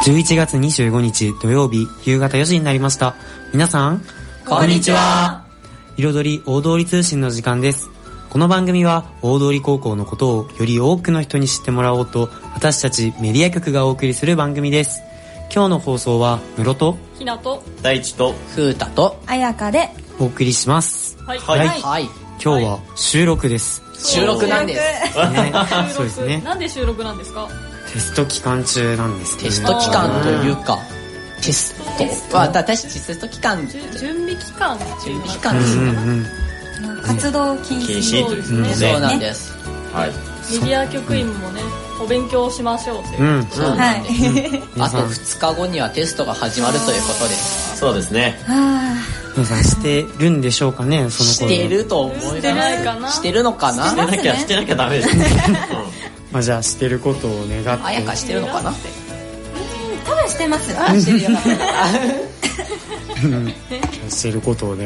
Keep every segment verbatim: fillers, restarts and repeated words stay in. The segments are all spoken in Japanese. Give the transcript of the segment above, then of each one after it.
じゅういちがつにじゅうごにち土曜日夕方よじになりました。皆さんこんにちは。 彩り大通り通信の時間です。この番組は大通高校のことをより多くの人に知ってもらおうと、私たちメディア局がお送りする番組です。今日の放送は室とひなと大地と風太とあやかでお送りします。 はい、 はいはい、はい、 今日は収録です、 収録なんです、 ね、そうですね。 なんで収録なんですか？ テスト期間中なんですけど、 テスト期間というかテストは私テスト期間準備期間準備期間です、 うんうんうん、 活動禁止、 禁止ということで、 そうなんです、 はい、 メディア局員もね、お勉強しましょうという、 うん、 そうなんです、 はい、 あとふつかごにはテストが始まるということです。 そうですね。 皆さんしてるんでしょうかね。そのしてると思います。 してないかな。 してるのかな。 してなきゃしてなきゃダメですね。 まあじゃあしてることを願って。 あやかしてるのかな。 多分してます。 あしてるよ。 してることを願って。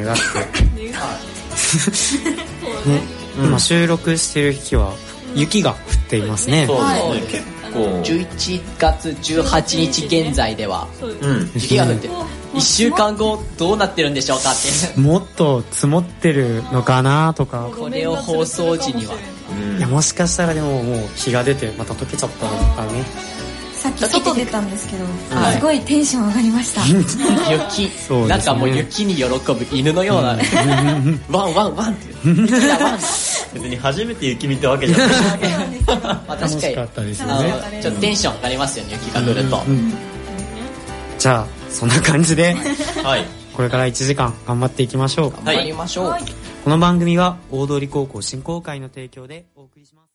ね、 今収録してる日は雪が降っていますね。 そうですね、 はい、 結構じゅういちがつじゅうはちにち現在では、 うん、 雪が降ってる。いっしゅうかんごどうなってるんでしょうかって。 もっと積もってるのかなとか。 これを放送時には、 うん、いやもしかしたらでももう日が出てまた溶けちゃったのかね。 さっき外出たんですけど、 はい、 すごいテンション上がりました。 雪、 そうですね、 なんかもう雪に喜ぶ犬のような、ね、ワンワンワンって別に初めて雪見たわけじゃない。 まあ、確かに楽しかったですよね。 ちょっとテンション上がりますよね、雪が降ると、 うんうん、じゃあそんな感じで、 はい、 これからいちじかん頑張っていきましょう。 頑張りましょう、はい、 この番組は大通高校振興会の提供でお送りします。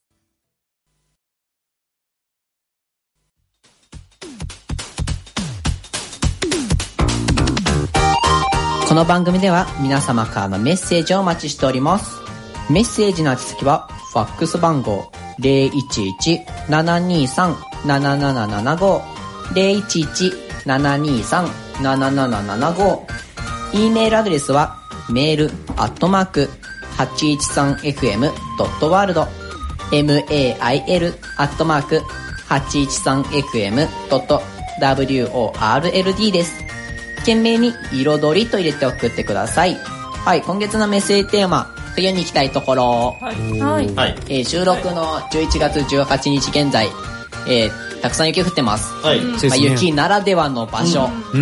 この番組では皆様からのメッセージをお待ちしております。メッセージの宛先はファックス番号 ゼロいちいち ななにさん ななななななご ゼロいちいち ななにさん なななななご、 E メールアドレスはメールアットマーク はちいちさんエフエムドットワールド メール アットマーク はちいちさんエフエムドットワールド です。懸命に彩りと入れて送ってください。はい、今月のメッセージテーマ、冬に行きたいところ。 はい。 はい。 えー、収録のじゅういちがつじゅうはちにち現在、えー、たくさん雪降ってます。 はい。 まあ、雪ならではの場所、 うん、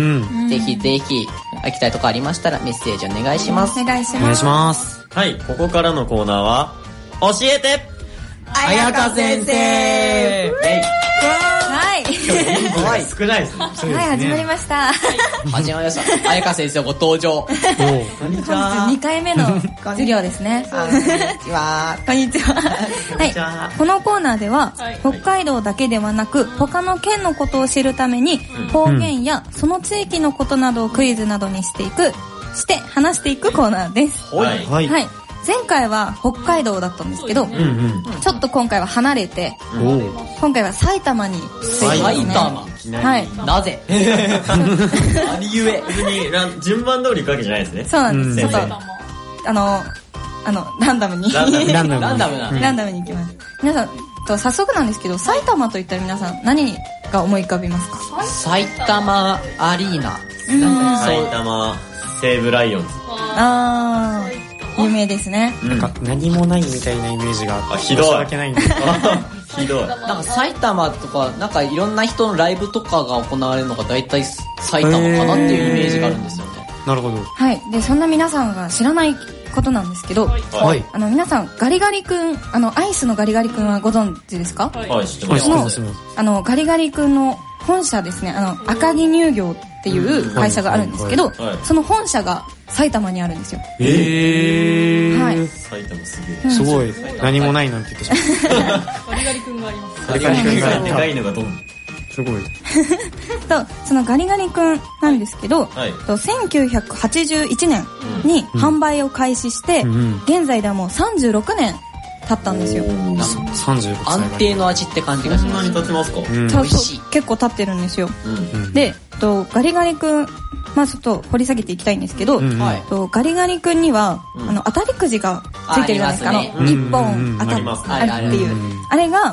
ぜひぜひ行きたいところありましたらメッセージお願いします。 お願いします。 お願いします。 はい、ここからのコーナーは教えてあやか先生。はい。 はい、少ないですね。 はい、始まりました。 始まりました。あやか先生ご登場。 こんにちは。 にかいめの授業ですね。 こんにちは。 こんにちは。はい。このコーナーでは、北海道だけではなく、他の県のことを知るために、方言やその地域のことなどをクイズなどにしていく、して話していくコーナーです。 はい。 はい。 はい。前回は北海道だったんですけど、うんうん、ちょっと今回は離れて、今回は埼玉に埼玉、 はい、 なぜ何故別に順番通り行くわけじゃないですね。 そうなんです。ちょっとあのあのランダムにランダムランダムなランダムに行きます。皆さんと早速なんですけど、埼玉といったら皆さん何が思い浮かびますか？ 埼玉アリーナ、 埼玉西武ライオンズ。 あー。有名ですね。 なんか何もないみたいなイメージがあってひどい。 申し訳ないんですけどひどい。 なんか埼玉とかなんかいろんな人のライブとかが行われるのが大体埼玉かなっていうイメージがあるんですよね。 なるほど。 はい。でそんな皆さんが知らないことなんですけど、 はい。 あの皆さんガリガリ君、あのアイスのガリガリ君はご存知ですか？ はい、知ってます。 はい、 あのガリガリ君の本社ですね。あの赤城乳業っていう会社があるんですけど、その本社が埼玉にあるんですよ。 えー、 はい。 埼玉すげえ。 すごい。何もないなんて言ってしまった。 ガリガリ君があります。 ガリガリ君がでかいのがどん。 すごい。 とそのガリガリ君なんですけど、はい、とせんきゅうひゃくはちじゅういちねんに販売を開始して、うん、現在ではもうさんじゅうろくねん経ったんですよ。 さんじゅうろくさい安定の味って感じがします。 そんなに経ちますか？うん、 美味しい。結構経ってるんですよ。うん、でとガリガリ君、まあちょっと掘り下げていきたいんですけど、うん、とガリガリ君には、うん、あの当たりくじがついてるじゃないですか。あの一本当たるあるっていう、あれが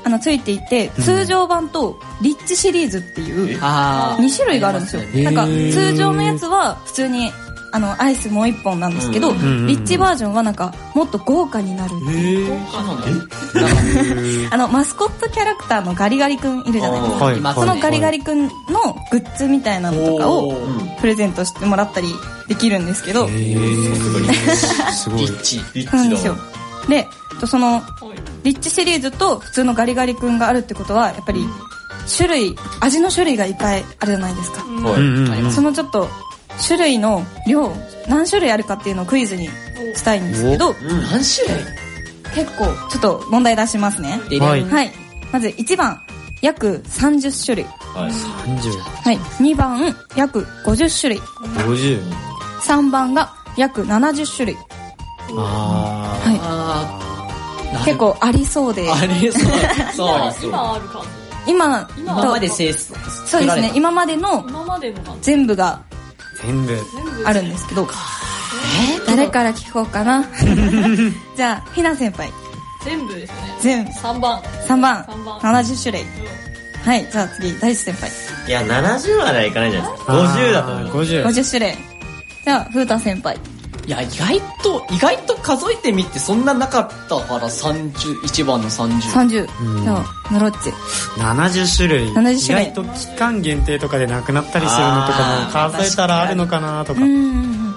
あのついていて、通常版とリッチシリーズっていうあに種類があるんですよ。なんか通常のやつは普通にあのアイスもう一本なんですけど、リッチバージョンはなんかもっと豪華になるっていう。あのマスコットキャラクターのガリガリ君いるじゃないですか、はい、そのガリガリ君のグッズみたいなのとかをプレゼントしてもらったりできるんですけど、 すごいリッチリッチだなんですよ。でそのリッチシリーズと普通のガリガリ君があるってことはやっぱり種類味の種類がいっぱいあるじゃないですか、うん、そのちょっと種類の量何種類あるかっていうのをクイズにしたいんですけど、 何種類結構ちょっと問題出しますね。はい、はい、まずいちばん約さんじゅっしゅるい、 はい、さんじゅう、 はい、にばん約ごじゅっしゅるい、 ごじゅう、 さんばんが約ななじゅっしゅるい。 あー、はい、結構ありそうでありそうそう今あるか今今まで制作そうですね、今までの全部が全部あるんですけど、えー、誰から聞こうかなじゃあひな先輩全部ですね。 全部さんばんさんばんななじゅっしゅるい、うん、はい。じゃあ次大地先輩。 いやななじゅうまではいかないじゃないですか。ごじゅうだと思う。 ごじゅうごじゅっしゅるい。じゃあ風太先輩。 いや意外と意外と数えてみてそんななかったからさんじゅういちばんのさんじゅうさんじゅう、うん、じゃあナロッチななじゅっしゅるい。 ななじゅっしゅるい意外と期間限定とかでなくなったりするのとかも数えたらあるのかなとか。 うんうんうん。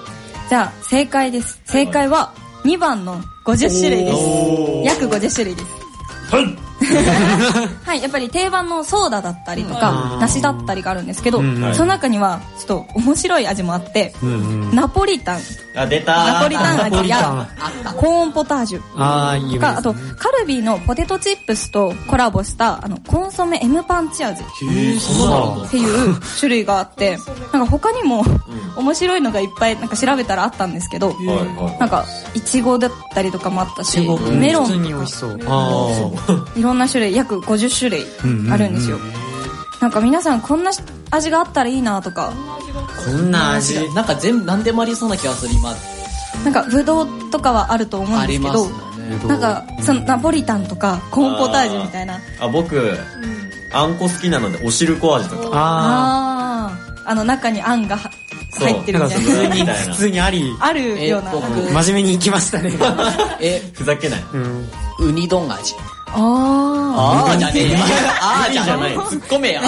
じゃあ正解です。正解はにばんのごじゅっしゅるいです。約ごじゅっしゅるいです。 はいはい、やっぱり定番のソーダだったりとか梨だったりがあるんですけど、うんうん、その中にはちょっと面白い味もあって、うんうん、ナポリタン、 あ出たナポリタン味やコーンポタージュあー、いいですね、 あとカルビーのポテトチップスとコラボしたあのコンソメ M パンチ味っていう種類があって、なんか他にも面白いのがいっぱいなんか調べたらあったんですけど、なんかイチゴだったりとかもあったし、メロン、 普通に美味しそう。 あいろんな種類約ごじゅっしゅるいあるんですよ。なんか皆さんこんな味があったらいいなとか。 こんな味なんか全部何でもありそうな気がする今。 なんかブドウとかはあると思うんですけど、ね、なんかそのナポリタンとかコーンポタージュみたいな。 あ僕、うん、あんこ好きなのでおしるこ味とか。 あああの中にあんが入ってるみたいな。 普通に普通にありあるような。 真面目に行きましたね。 えふざけない。 うん、 ウニ丼味。 あああじゃねえよ。ああじゃない。 突っ込めや。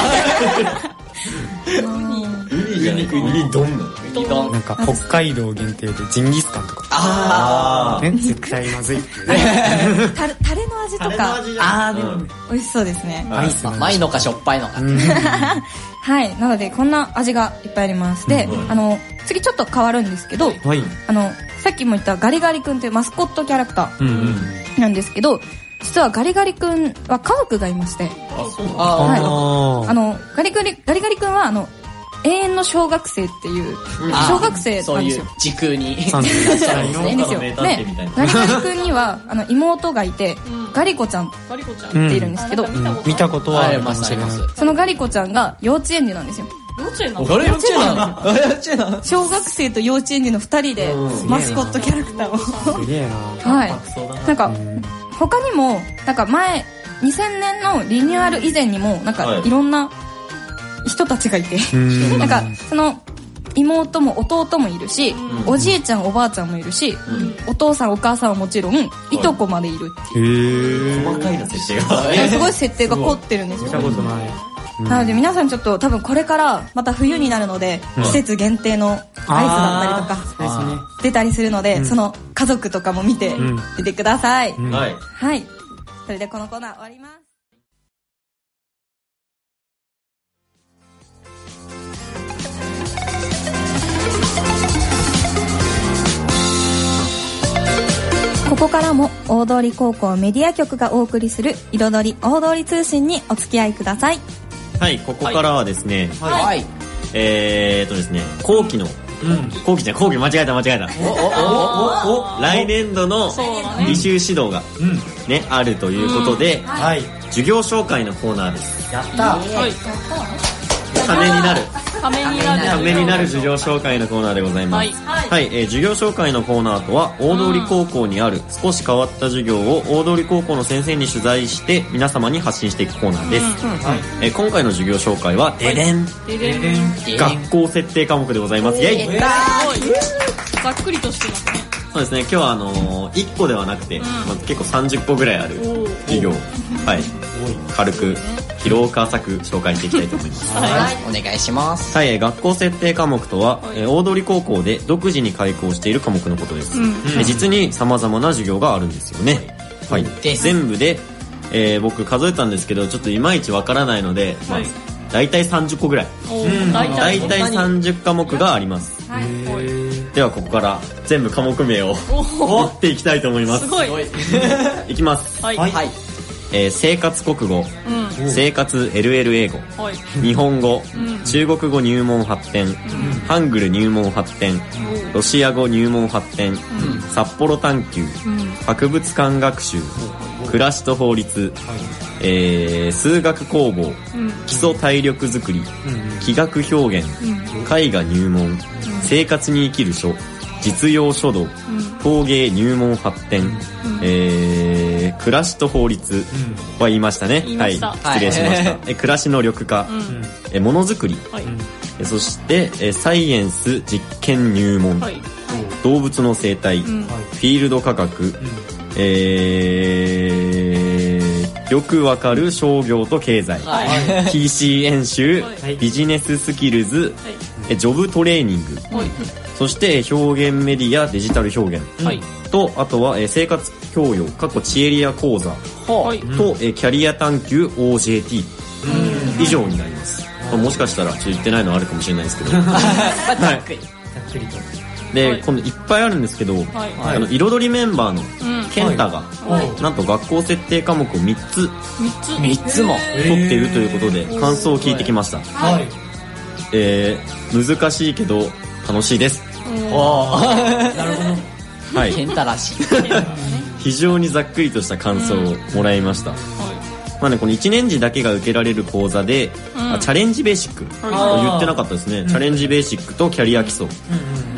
ウニじゃない。ウニ丼なの。ウニ丼。 なんか北海道限定でジンギスカンとか。 ああ。 ね絶対まずいってね。タレタレの味とか。 ああでも美味しそうですね。 アイス甘いのかしょっぱいのか。 はい。なのでこんな味がいっぱいあります。で、あの次ちょっと変わるんですけど、あのさっきも言ったガリガリ君というマスコットキャラクターなんですけど。実はガリガリ君は家族がいまして、 あ、そうなんだ。 はい、あのガリガリガリガリ君はあの永遠の小学生っていう小学生なんですよ。そういう時空にいいんですよ。で、ガリガリ君にはあの妹がいて、ガリコちゃんっているんですけど、 見たことはあります。 そのガリコちゃんが幼稚園児なんですよ。 幼稚園なの？ 幼稚園なの？幼稚園なの？ 小学生と幼稚園児の二人でマスコットキャラクターを。 すげえな。 はい。なんか。他にもなんか前にせんねんのリニューアル以前にもなんかいろんな人たちがいて、はい、なんかその妹も弟もいるし、おじいちゃんおばあちゃんもいるし、お父さんお母さんはもちろんいとこまでいるっていう、 細かいな設定がすごい設定が凝ってるんですよ。 見たことない。 なので皆さんちょっと多分これからまた冬になるので、季節限定のアイスだったりとか出たりするので、うん、その家族とかも見て出てください、うん、はい、はい、それでこのコーナー終わります。ここからも大通高校メディア局がお送りする彩り大通り通信にお付き合いください。 はい、ここからはですね、 はい、はい、 えーとですね、後期の、うん、後期じゃ後期間違えた間違えた。おおおおお来年度の履修指導がね、うん、あるということで、うん、はい、授業紹介のコーナーです。 やったー。はい。 ためになる。 ためになるためになる授業紹介のコーナーでございます。はい、はい、えー、授業紹介のコーナーとは大通高校にある少し変わった授業を大通高校の先生に取材して皆様に発信していくコーナーです。うんうん、はい、えー、今回の授業紹介はデデン、デデン、学校設定科目でございます。イェイ。 ざっくりとしてますね。 そうですね、今日はあのー、いっこではなくて、うん、まあ、結構さんじゅっこぐらいある授業を、はい、軽く広く浅く紹介していきたいと思います。 はい、お願いします。 はい、学校設定科目とは、はい、大通高校で独自に開講している科目のことです。うん、実に様々な授業があるんですよね。はい、全部で、えー、僕数えたんですけどちょっといまいちわからないので、まあ、はい、だいたいさんじゅっこぐらい、だいたいさんじゅっかもくがあります。はい、ではここから全部科目名を追っていきたいと思います。 すごいいきます。 はい、はい、 えー、生活国語、うん、生活 エルエル 英語、はい、日本語、うん、中国語入門発展、うん、ハングル入門発展、うん、ロシア語入門発展、うん、札幌探究、うん、博物館学習、うん、暮らしと法律、はい、えー、数学工房、うん、基礎体力づくり、うん、気学表現、うん、絵画入門、うん、生活に生きる書、実用書道、うん、工芸入門発展、うん、えー、暮らしと法律は言いましたね。 うん、はい、 失礼しました。え暮らしの緑化、うん、えものづくり、はい、えそしてえサイエンス実験入門、はい、動物の生態、うん、フィールド科学、うん、えー、よくわかる商業と経済、はい、ピーシー 演習、はい、ビジネススキルズ、はい、ジョブトレーニング、はい、そして表現メディアデジタル表現、はい、とあとは生活教養過去チエリア講座、はい、とキャリア探究 オージェーティー 以上になります。まあ、もしかしたらちょっと言ってないのはあるかもしれないですけどざっくりざっくりとで、はい、今度いっぱいあるんですけど、はい、あの彩りメンバーの健太が、はい、なんと学校設定科目をみっつみっつも取っているということで感想を聞いてきました。はい、えー、難しいけど楽しいです。 おーなるほど、 はい、 健太らしい非常にざっくりとした感想をもらいました。うん、まあね、このいちねん次だけが受けられる講座で、うん、あチャレンジベーシック、言ってなかったですね。チャレンジベーシックとキャリア基礎、うん、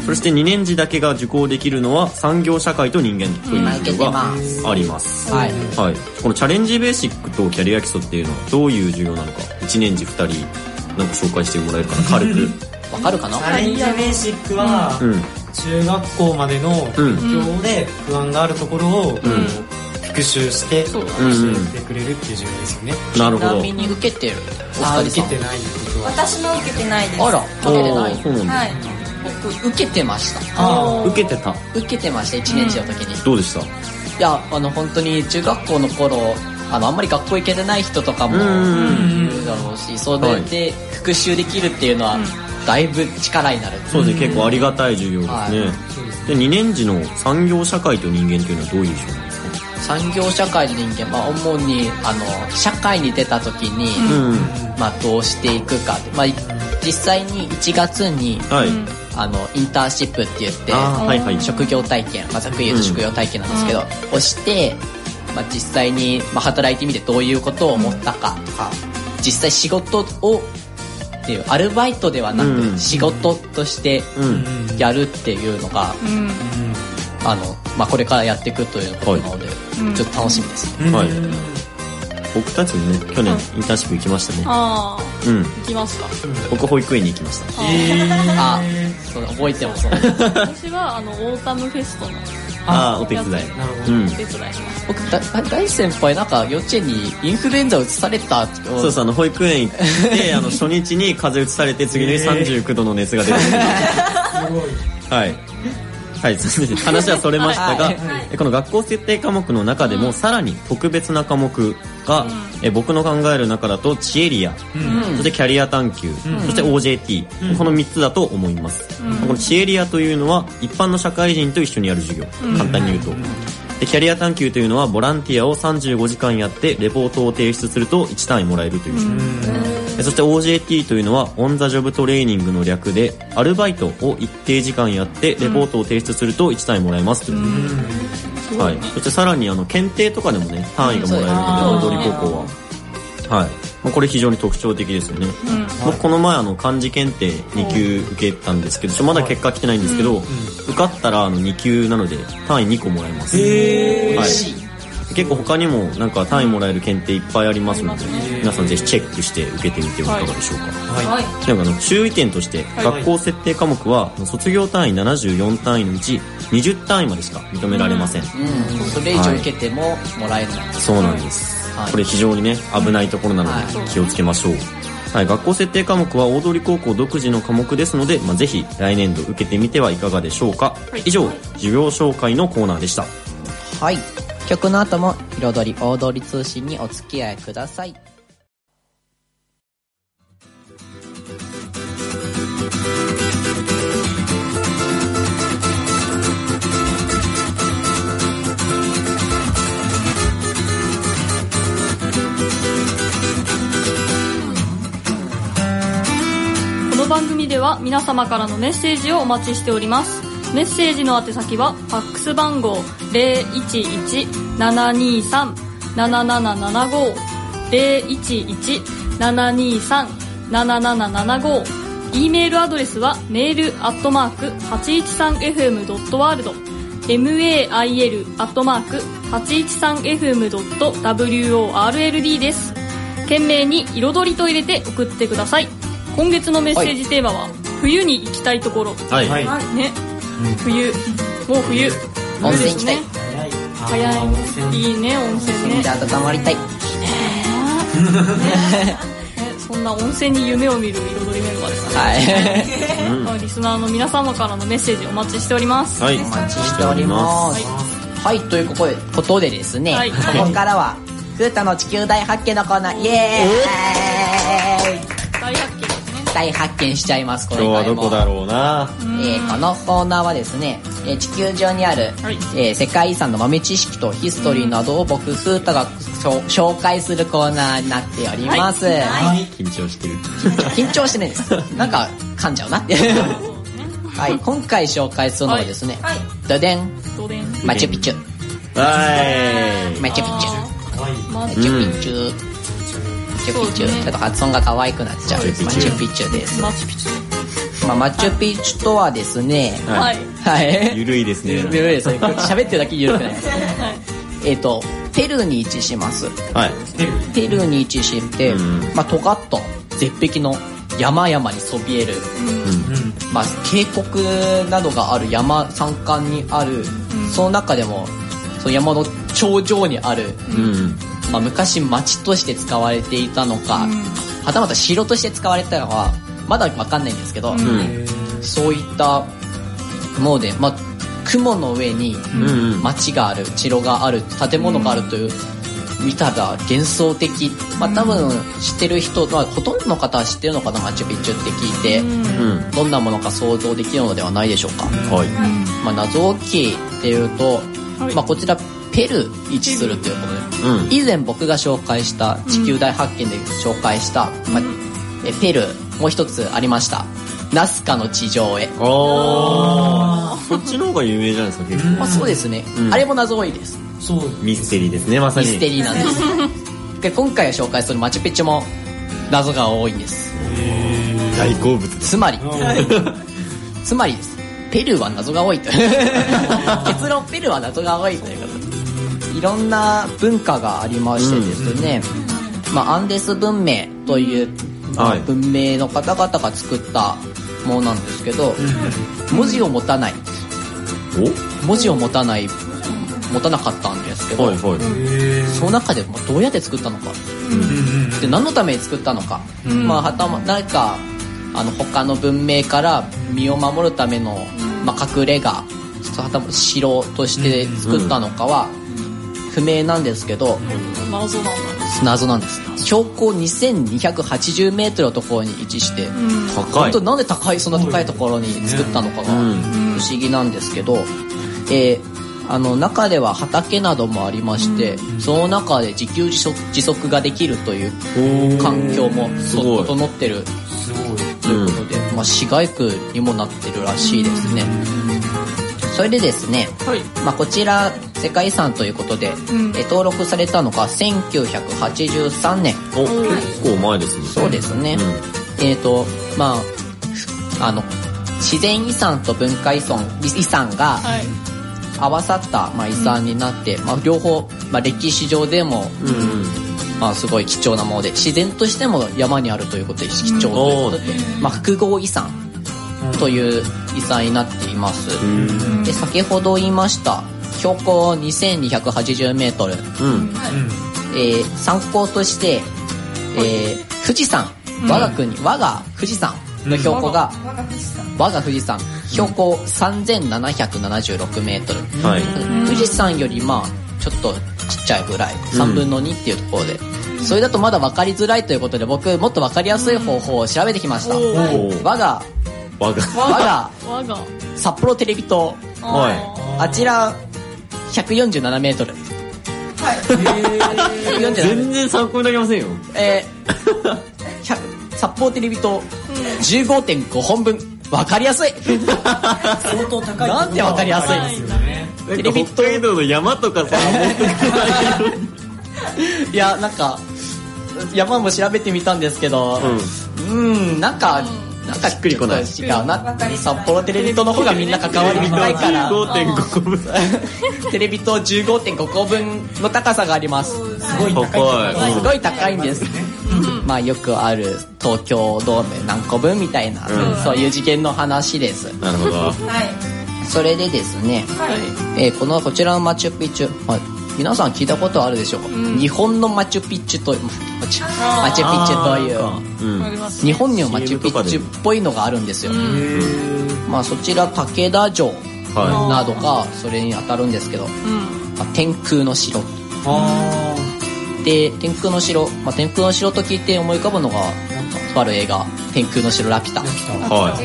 そしてにねん次だけが受講できるのは産業社会と人間という授業があります。はい、はい、このチャレンジベーシックとキャリア基礎っていうのはどういう授業なのかいちねん次ふたりなんか紹介してもらえるかな、軽くわかるかな。 チャレンジベーシックは、うん、中学校までの勉強で不安があるところを、うんうん、復習して教えてくれるっていう授業ですよね。 なるほど。 ちなみに受けてるあ受けてないことは私も受けてないです。 あら受けてない。 そうなんだ、 はい、 僕受けてました。 あ受けてた受けてましたいちねん次の時に、 うん、どうでした？いやあの本当に中学校の頃あのあんまり学校行けてない人とかもいるだろうし、それで復習できるっていうのは、うんだいぶ力になる。 そうですね、結構ありがたい授業ですね。はい、でにねん次の産業社会と人間というのはどういう授業なんですか？ 産業社会と人間、まあ、主にあの社会に出た時に、うんまあ、どうしていくか、まあ、実際にいちがつに、はい、あのインターンシップって言って、はいはい、職業体験、まあ、ざっくり言うと職業体験なんですけど、うん、をして、まあ、実際に、まあ、働いてみてどういうことを思ったかとか、実際仕事をっていうアルバイトではなく仕事としてやるっていうのが、うん、あのまあ、これからやっていくということなので、はい、ちょっと楽しみです、ね。はい、 僕たちもね去年インターンシップ行きましたね。 ああ、うん、行きました。 僕保育園に行きました。 えー、あそう覚えてもそう。 私はあのオータムフェストのああお手伝い。 なるほど、うん、お手伝いします。 僕だ大先輩なんか幼稚園にインフルエンザを移されたって。 そうそう、あの保育園行ってあの初日に風邪移されて次の日さんじゅうきゅうどの熱が出てすごいはいはい、話はそれましたが、はいはい、この学校設定科目の中でも、うん、さらに特別な科目が、うん、え僕の考える中だとチエリア、うん、そしてキャリア探究、うん、そして オージェーティー、うん、このみっつだと思います、うん、このチエリアというのは一般の社会人と一緒にやる授業、うん、簡単に言うと、でキャリア探究というのはボランティアをさんじゅうごじかんやってレポートを提出するといち単位もらえるという授業、うんそして オージェーティー というのはオンザジョブトレーニングの略でアルバイトを一定時間やってレポートを提出するといち単位もらえますという、うんはい、そしてさらにあの検定とかでもね単位がもらえるので大通高校は、はい、 まあ、これ非常に特徴的ですよね、うん、僕この前あの漢字検定に級受けたんですけど、ちょまだ結果来てないんですけど、うん、受かったらあのに級なので単位にこもらえます。 へー、 はい、結構他にもなんか単位もらえる検定いっぱいありますので、皆さんぜひチェックして受けてみてはいかがでしょうか。はい、なんかあの注意点として、学校設定科目は卒業単位ななじゅうよん単位のうちにじゅう単位までしか認められません。 うんうん、それ以上受けてももらえない、はい、 そうなんです、はい、これ非常にね危ないところなので気をつけましょう。はい、学校設定科目は大通高校独自の科目ですので、まあ、ぜひ来年度受けてみてはいかがでしょうか。以上、授業紹介のコーナーでした。 はい、曲の後も彩り大通り通信にお付き合いください。 この番組では皆様からのメッセージをお待ちしております。メッセージの宛先はファックス番号 ゼロいちいち ななにさん ななななななご ゼロいちいち ななにさん なななななご E メールアドレスはメールアットマーク はちいちさんエフエムドットワールド メール アットマーク はちいちさんエフエムドットワールド です。懸命に彩りと入れて送ってください。今月のメッセージテーマは、はい、冬に行きたいところ。 はい、はい、 ね、うん、冬、もう冬、 温泉行きたい。 早い、いいね、温泉ね。 じゃあ温まりたい。いいね。そんな温泉に夢を見る彩りメンバーですからね。はい。リスナーの皆様からのメッセージお待ちしております。 はい、 お待ちしております。はい、はい、ということでですね、はい、ここからはグータの地球大発見のコーナー、イエーイ。 大発見ですね。 大発見しちゃいます。この今日はどこだろうな。 えー、このコーナーはですね、えー、地球上にある、はい、えー、世界遺産の豆知識とヒストリーなどを僕フータが紹介するコーナーになっております。はいはい、緊張してる。 緊張してないです。なんか噛んじゃうなって。はい、今回紹介するのはですね、はい、ドデン、マチュピチュ。 はい。 マチュピチュ。マチュピチュ。マチュピチュ、ちょっと発音が可愛くなっちゃう。マチュピチュです。 マチュピチュ。 まあ、マチュピチュとはですね、 はい。 はい。 ゆるいですね。 ゆるいですね。喋ってるだけゆるくないですね。はい。えっと、ペルーに位置します。 はい。 ペルーに位置して、まあ、尖った絶壁の山々にそびえる、まあ、渓谷などがある山、山間にある、その中でも、その山の頂上にある、まあ、昔町として使われていたのか、はたまた城として使われてたのかはまだわかんないんですけど、うん、そういったもので、まあ、雲の上に町がある、城がある、建物があるという、見たら幻想的、まあ、多分知ってる人、まあ、ほとんどの方は知ってるのかな、マチュピチュって聞いて、うん、どんなものか想像できるのではないでしょうか。はい。まあ、謎大きいっていうと、はい、まあ、こちらペルー位置するということで、うん、以前僕が紹介した地球大発見で紹介した、うん、まあ、えペルーもう一つありました、ナスカの地上絵。 あー、そっちの方が有名じゃないですか結構。 まあ、そうですね、うん、あれも謎多いです。 そう、ミステリーですね、まさにミステリーなんですで今回紹介するマチュピチュも謎が多いんです。 大好物。 つまりつまりです、ペルーは謎が多いと結論、ペルーは謎が多いということで、いろんな文化がありましてですね、うん、まあ、アンデス文明という、まあ、文明の方々が作ったものなんですけど、文字を持たない、お文字を持たない持たなかったんですけど、はいはい、その中でもどうやって作ったのか、うん、で何のために作ったのか、うん、まあ、はたま何かあの他の文明から身を守るための、まあ、隠れ家、はたま城として作ったのかは不明なんですけど、 うん、謎なんです。 謎なんです。標高にせんにひゃくはちじゅうメートルのところに位置して、うん、 高い。 本当なんで高いそんな高いところに作ったのかが不思議なんですけど、えーあの中では畑などもありまして、うん、その中で自給自足、自足ができるという環境も整ってるということで、まあ、市街区にもなってるらしいですね。それでですね、はい、まあ、こちら世界遺産ということで、 うんえ登録されたのがせんきゅうひゃくはちじゅうさんねん。 お、結構前ですね。 そうですね。 うん、 えっ、ー、と、まあ、あの、自然遺産と文化遺産、遺産が合わさった、まあ、遺産になって、うん、まあ、両方、まあ、歴史上でも、うん、まあ、すごい貴重なもので、自然としても山にあるということで貴重ということで、うん、まあ、複合遺産という遺産になっています。うん、で、先ほど言いました、標高にせんにひゃくはちじゅうメートル。うん、えー、参考として、えー、富士山、我が国、我が富士山の標高が、我が富士山、我が富士山標高さんぜんななひゃくななじゅうろくメートル、はい、富士山よりまあちょっとちっちゃいぐらい、さんぶんのにっていうところで、うん、それだとまだ分かりづらいということで、僕もっと分かりやすい方法を調べてきました。我が我が我が札幌テレビ塔、あちらひゃくよんじゅうななメートル、はい、 全然参考になりませんよ。 えー、札幌テレビ塔 じゅうごてんご 本分、分かりやすい相当高い。 なんて分かりやすいですよね。 テレビ塔、北海道の山とかさ持ってくないいや、なんか山も調べてみたんですけど、うん、うんなんかなんかしっくりこない。違うな。札幌テレビ塔の方がみんな関わり深いから。 じゅうごてんご 個分。 テレビ塔 じゅうごてんご 個分の高さがあります。すごい高い。すごい高いんです。まあよくある東京ドーム何個分みたいな、うん、そういう次元の話です。 なるほど。はい。 それでですね、はい、えー、このこちらのマチュピチュ、はい、皆さん聞いたことあるでしょうか、うん、日本のマチュピチュとマチュマチュピチュという、うん、日本にもマチュピチュっぽいのがあるんですよ。まあそちら武田城などがそれに当たるんですけど、うん、まあ、天空の城で、天空の城、まあ、天空の城と聞いて思い浮かぶのがとある映画天空の城ラピュタ。はい、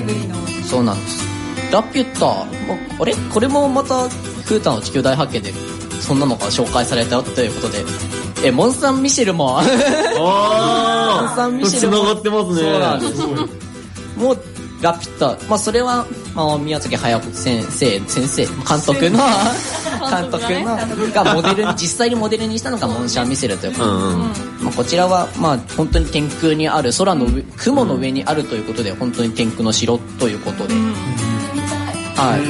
そうなんです。ラピュタ、あれこれもまたフータの地球大発見でそんなのが紹介されたということで、えモンサンミシェルもあモンサンミシェルも繋がってますね。 そうなんですもうラピュタ、まあそれは、まあ、宮崎駿先生先生監督の監督のがモデルに実際にモデルにしたのがモンシャンミシェルということで、うんうん、まあ、こちらはまあ本当に天空にある空の上、雲の上にあるということで、本当に天空の城ということで、うん、はい、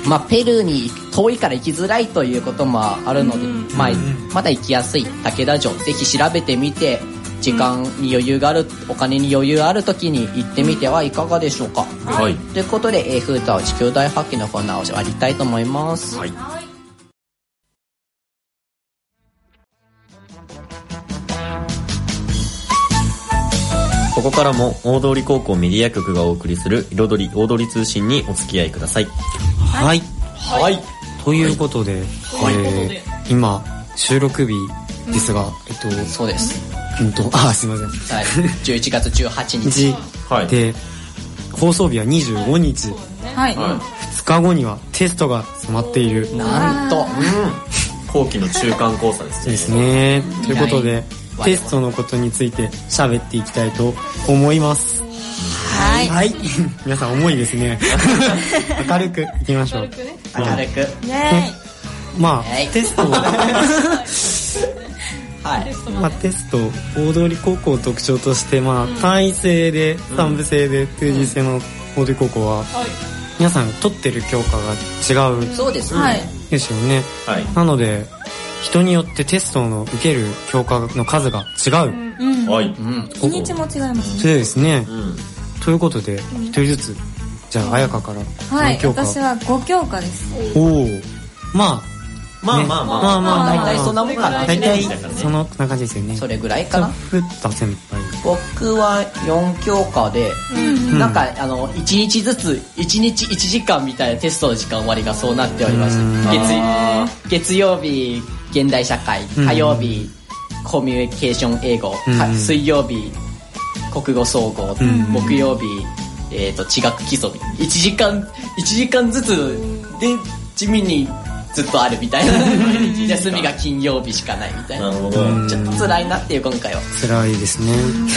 まあ、ペルーに遠いから行きづらいということもあるので、まあ、まだ行きやすい武田城ぜひ調べてみて、時間に余裕がある、お金に余裕ある時に行ってみてはいかがでしょうか。はい、ということで、えー、フータは地球大発見のコーナーを終わりたいと思います。はい、 ここからも大通高校メディア局がお送りする彩り大通通信にお付き合いください。 はい、 はいはい、 ということで、はい、えー、今収録日ですが、うん、えっとそうです、 うんと、あ、すいません、 はい、じゅういちがつじゅうはちにちで、放送日はにじゅうごにち、はい、ふつかごにはテストが迫っている。 なんと、うん、 後期の中間考査ですね。 ですね。ということでテストのことについて喋っていきたいと思います。 はい、 はい、皆さん重いですね明るくいきましょう。 明るく、 うん、ね、まあテストはい、 まあ、テスト大通高校の特徴として、まあ、単位制で三部制で定時制の大通高校は、うん、皆さん取ってる教科が違う。 そうですね、 はい、ですよね、はい、なので人によってテストの受ける教科の数が違う、 うん、はい、日にちも違いますね。 そうですね、うん、ということで一人ずつ、じゃあ彩香から何教科。はい、私はご教科です。 おお、まあまあまあまあまあまあ、大体そんなもんかな。 大体そのな感じですよね。 それぐらいかな。 ふった先輩。 僕はよん教科で、うん、なんかあのいちにちずついちにちいちじかんみたいなテストの時間割がそうなっておりました。月月曜日現代社会、火曜日コミュニケーション英語、水曜日国語総合、木曜日えっと地学基礎、いちじかんいちじかんずつで地味にずっとあるみたいな休みが金曜日しかないみたいな。なるほど。ちょっと辛いなっていう今回は。 辛いですね。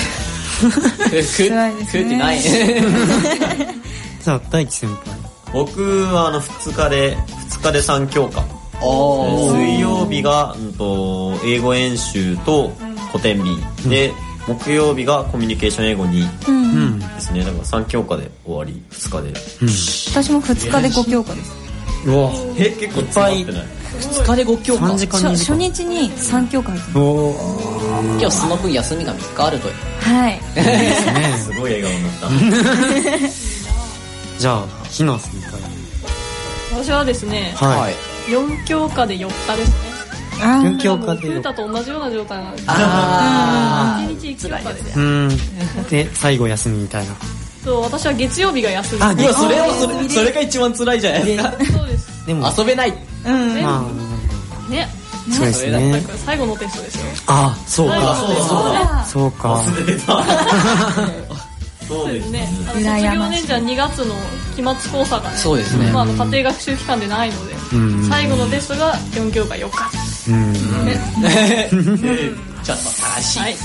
辛いですね。食ってないね。 じゃあ大地先輩。 僕はあのふつかでふつかでさん教科水曜日が、うん、と英語演習と古典日、うん、で木曜日がコミュニケーション英語にですね、だからさん教科で終わり、ふつかで、うん、 私もふつかでご教科です。 うわえ結構詰まってない？ ふつかでご教科。 さんじかんにじかん。初日にさん教科入ってます。 今日その分休みがみっかあるという。 はい。 すごい笑顔になった。 じゃあひな先輩。 私はですね、 はい、 よん教科でよっかですね。 よん教科でよっかと同じような状態なんです。 あいちにちいち教科で。 うん。で最後休みみたいな。 そう、私は月曜日が休み。 あ、いやそれはそれそれが一番辛いじゃないですか。 そうです。 でも遊べない。 うん。 まあね。 そうですね。 最後のテストですよ。 あ、そうか。そうか。 忘れてた。 そうですね。卒業年じゃにがつの期末考査がね、 そうですね。 まあ、あの家庭学習期間でないので、最後のテストがよん教科よっか。 うん。ね。ちょっと悲しい。はい。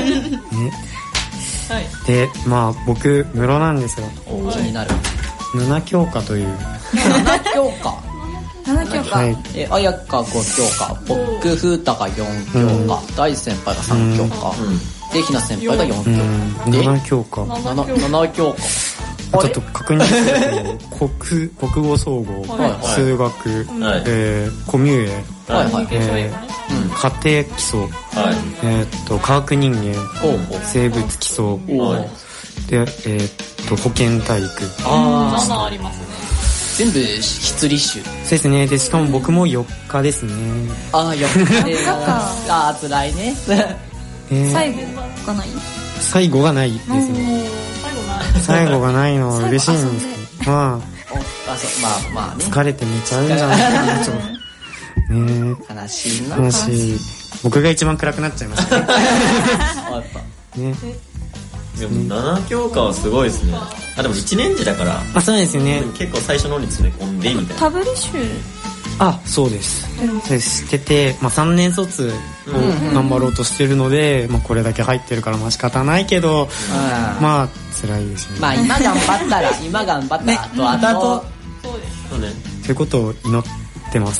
はい。 で、まあ僕室なんですよ。 気になる。 なな教科という。 なな教科。 なな教科。 はい。 え、あやかご教科、僕風太がよん教科、大先輩がさん教科。で、ひな先輩がよん教科。 で、なな教科。 なな教科。 ちょっと確認すると、国、国語総合、数学、えー、コミュエ、えー、家庭基礎、えっと、科学人間、生物基礎、で、えっと、保健体育。 あー、ななありますね。 全部筆履種。 そうですね。で、しかも僕もよっかですね。 あー、よっかで。あー、辛いね。 最後がない？ 最後がないですね。最後がないのは嬉しいんですけど、まあ、 あ、そう、まあまあね。 疲れて寝ちゃうんじゃないかな、ちょっと。ね悲しいな。 悲しい。僕が一番暗くなっちゃいましたね。ね。 でもなな教科はすごいですね。あ、でもいちねん次だから。 あ、そうですよね。 結構最初の方に詰め込んでみたいな。 タブリッシュ。 あ、そうです。それ知ってて、まあさんねん卒を頑張ろうとしてるので、まあこれだけ入ってるからまあ仕方ないけど、まあ辛いですね。 まあ今頑張ったら、今頑張ったら、あとあと、 そうです。 そうね。 そういうことを祈ってます。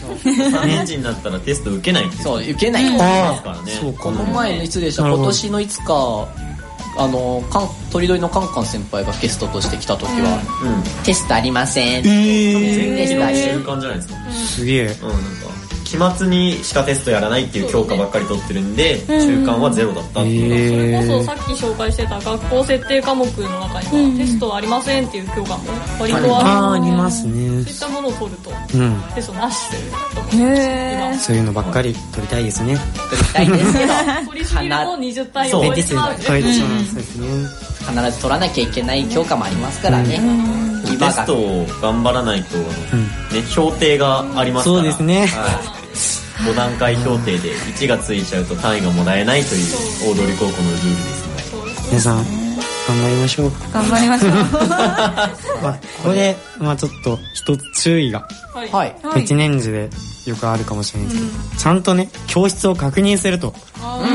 さんねん次になったらテスト受けないって。 そう、受けない。 ああ、 そうか。 この前のいつでした？今年のいつか、あの、かん、とりどりのカンカン先輩がゲストとして来た時は、うん、テストありません。えー、テストあり習慣じゃないですか。 すげえ。うん、 なんか、期末にしかテストやらないっていう教科ばっかり取ってるんで、習慣はゼロだったっていう。 それこそさっき紹介してた学校設定科目の中には、テストはありませんっていう教科も割とある。 あ、ありますね。 そういったものを取ると、うん、テストなしということも。 へー。 そういうのばっかり取りたいですね。 取りたいですけど、 取りすぎるとにじゅったいを超えてしまう。 超えてしまう。そうですね。 必ず取らなきゃいけない教科もありますからね。 テストを頑張らないと、ね、評定がありますから。 そうですね。 ご段階評定でいちがついちゃうと単位がもらえないという大通高校のルールですね。 皆さん頑張りましょう。 頑張りましょう。 まあ、ここで、まあちょっと一つ注意が、 はい、 いちねん次でよくあるかもしれないですけど、うん、ちゃんとね教室を確認すると。 うん、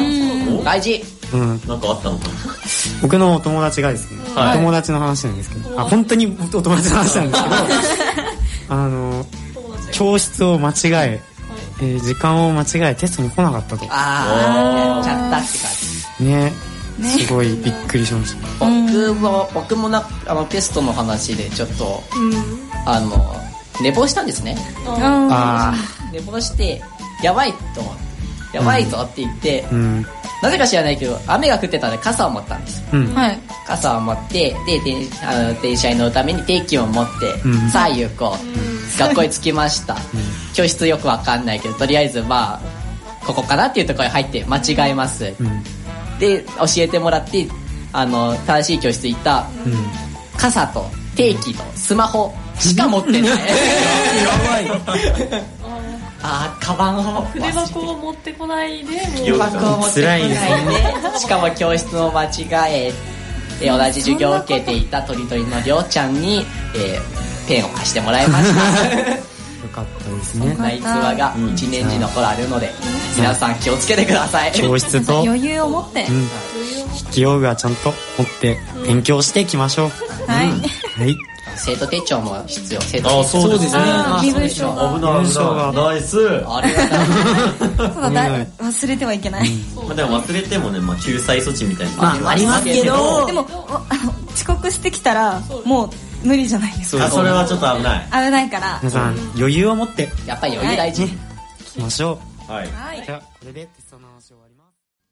大事。 うん、なんかあったのかな。 僕のお友達がですね、はい、お友達の話なんですけど、あ、本当にお友達の話なんですけど、あの教室を間違え、えー、時間を間違えテストに来なかったと。 ああ、やっちゃったって感じ。 ね、ね、すごいびっくりしました。 僕も僕もな、あのテストの話でちょっと、うん、あの寝坊したんですね。ああ、寝坊してやばいとやばいぞって言って、うん、なぜか知らないけど雨が降ってたので傘を持ったんですよ。うん、傘を持ってでであの電車に乗るために定期を持って、うん、さあ行こう、うん、学校に着きました。うん、教室よくわかんないけどとりあえずまあここかなっていうところに入って間違えます。うん、で教えてもらってあの正しい教室行った、うん、傘と定期とスマホしか持ってない。やばい。あー、カバンを筆箱を持ってこないで、 筆箱を持ってこないで、しかも教室を間違えて同じ授業を受けていたとりどりのりょうちゃんに、えー、ペンを貸してもらいました。 よかったですね。 そんな逸話がいちねん次の頃あるので、うん、皆さん気をつけてください。 教室と余裕を持って、うん、 筆記用具はちゃんと持って勉強していきましょう。 はい、 うん、はい。 生徒手帳も必要。生徒手帳。 あ、そうですね。 あ身分証が危ない危ない。ナイス。 あれはそうだ、だ忘れてはいけない。 まあでも忘れてもね、まあ救済措置みたいな。 まあありますけど、 でもあの遅刻してきたらもう無理じゃないですか。 あ、それはちょっと危ない。 危ないから。 皆さん余裕を持ってやっぱり余裕大事。 いきましょう。 はい。 じゃあこれでテストの話終わります。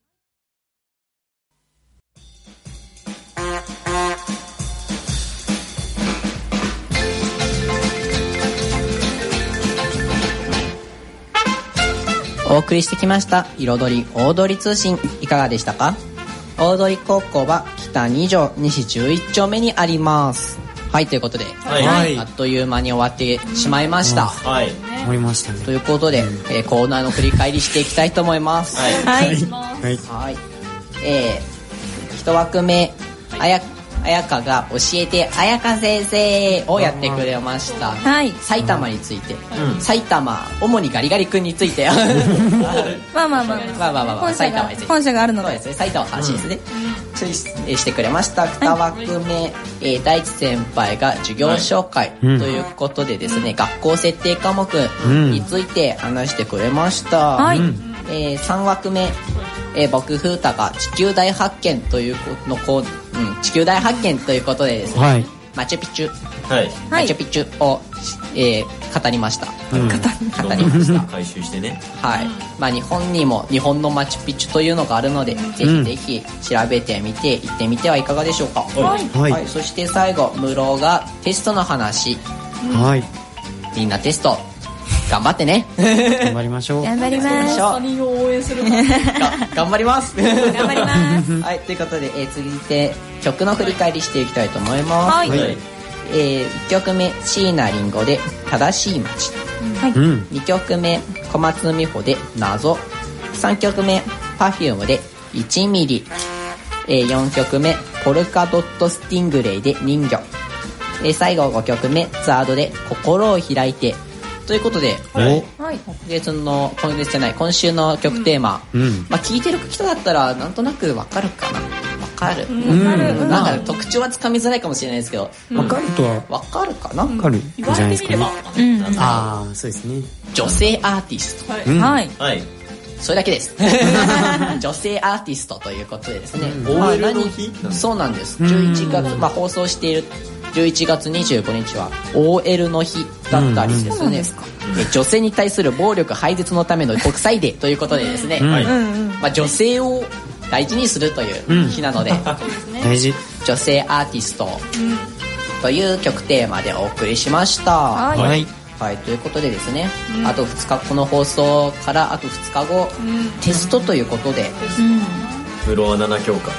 お送りしてきました彩り大通り通信、いかがでしたか？大通高校は北に条西じゅういち丁目にあります。はい、ということで、 はい。 あっという間に終わってしまいました。 はい。 終わりましたね。 ということで、えーコーナーの振り返りしていきたいと思います。 はい。 はい。 はい。 はい。えー、一枠目、あや、あやかが教えてあやか先生をやってくれました。 はい。 埼玉について、 うん埼玉、主にガリガリ君について。 まあまあまあ。 まあまあまあまあ、 本社が埼玉について。 本社があるので。 そうですね、埼玉の話ですね。注意してくれました。二枠目、えー、大地先輩が授業紹介ということでですね、学校設定科目について話してくれました。 はい。 えー、三枠目、えー、僕風太が地球大発見というのこう、うん、地球大発見ということでですね、 はい。 マチュピチュ、 はい。 マチュピチュを、えー、語りました。 うん語りました。 回収してね。 はい。まあ日本にも日本のマチュピチュというのがあるので、ぜひぜひ調べてみて行ってみてはいかがでしょうか。 はい。 はい。 はい。そして最後、室がテストの話。 はい。 みんなテスト、頑張ってね。 頑張りましょう。 頑張ります。 が他人を応援する頑張ります。 頑張ります。 はい。ということで、えー、続いて曲の振り返りしていきたいと思います。 はい。 はい。 えー、いっきょくめ、椎名林檎で正しい街。 うん。 にきょくめ、小松美穂で謎。さんきょくめ、Perfume でいちミリ。えー、よんきょくめ、ポルカドットスティングレイで人魚。えー、最後ごきょくめ、ザードで心を開いて。ということで、 お。 はい。 今月の、今月じゃない、今週の曲テーマ。 うん。 まあ、聞いてる人だったら、なんとなくわかるかな。わかる。 うん。 わかる。 なんか特徴はつかみづらいかもしれないですけど、 わかるとはわかるかな、 わかるんじ言わゃないれてみればですかね。 うん。 ああ、そうですね。 女性アーティスト。 はい、 うん。 はい。 はい。 それだけです。女性アーティストということでですね。 うんまあオーエル の何日そうなんです。 うんじゅういちがつ、まあ放送しているじゅういちがつにじゅうごにちは オーエル の日だったりですね。 そうなんですか。 え女性に対する暴力廃絶のための国際デーということでですね。 うんはい。 うんうん。 まあ女性を大事にするという日なので、 大事。 女性アーティストという曲テーマでお送りしました。 はいはい。 はい、ということでですね、あとふつか、この放送からあとふつかご、テストということで、 フロアなな教科。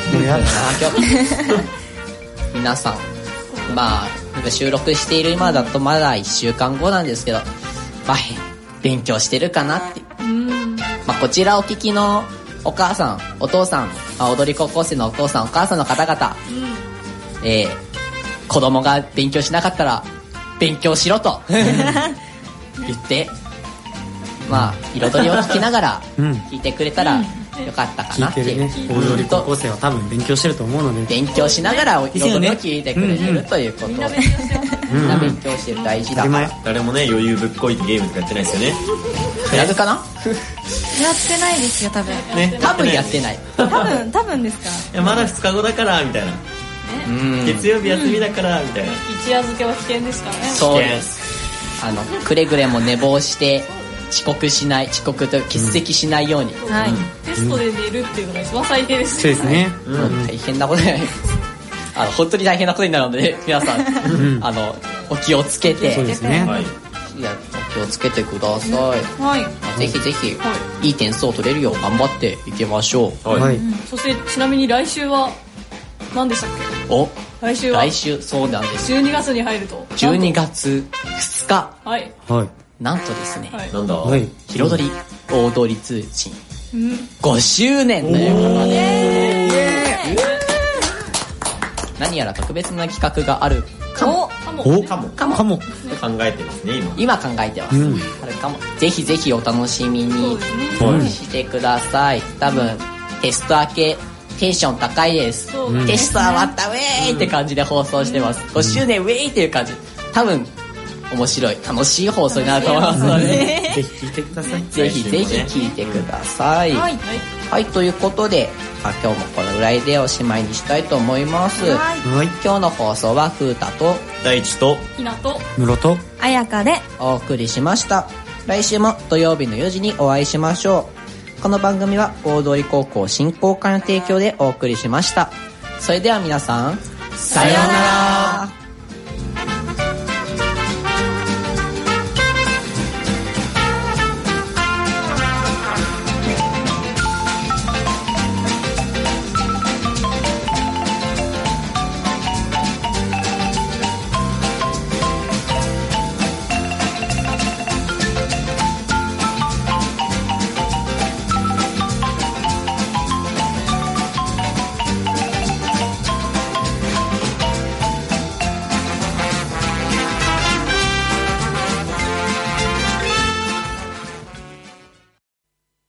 皆さん、まあ、なんか収録している今だとまだいっしゅうかんごなんですけど、まあ、勉強してるかなって。まあ、こちらお聞きのお母さん、お父さん、まあ、踊り高校生のお父さん、お母さんの方々、えー、子供が勉強しなかったら、勉強しろと言って、まあ、彩りを聞きながらうん聞いてくれたらよかったかなっていう。 聞いてるね。大通高校生は多分勉強してると思うので。 勉強しながら彩りを聞いてくれてるということ。 みんな勉強してよみんな勉強してる、大事だから。 当たり前。 誰もね、余裕ぶっこいてゲームとかやってないですよね。 クラブかなやってないですよ、多分。 ね。 多分やってない。 多分、多分ですか。 いや、まだふつかごだから、みたいな。 うん月曜日休みだから、みたいな。 一夜漬けは危険ですからね。 そうです。あの、くれぐれも寝坊して、遅刻しない、遅刻と欠席しないように。 はい。 テストで寝るっていうのが一番最低ですそうですね。 うん。 大変なことになります。あの、本当に大変なことになるので、皆さん、 んあの、お気をつけて、 そうですね。 はい。 いや、お気をつけてください。 はい。 まあぜひぜひ、、 はいい点数を取れるよう頑張っていきましょう。 はい。 はい。 そしてちなみに来週は何でしたっお、 け？来週は来週、そうなんです。 じゅうにがつに入るとじゅうにがつふつか、 はいはい。 なんとですね、 はいなんだはい。 彩り大通り通信うんごしゅうねんということで、何やら特別な企画があるかも。 かもおかも。 かもかも。 考えてますね、今。 今考えてます。 うんあるかも。ぜひぜひお楽しみそにうですねはいしてください。多分、テスト明けテンション高いです。 そうテスト終わったウェーイって感じで放送してます。ごしゅうねんウェーイっていう感じ。多分、面白い、楽しい放送になると思いますので、 ぜひ聞いてください。 ぜひぜひ聞いてください。はい。はい、ということで、あ今日もこのぐらいでおしまいにしたいと思います。 はい。 はい。 今日の放送は風太と大地とひなと室と、 あやかで、 お送りしました。来週も土曜日のよじにお会いしましょう。この番組は大通高校振興会の提供でお送りしました。それでは皆さん、さようなら。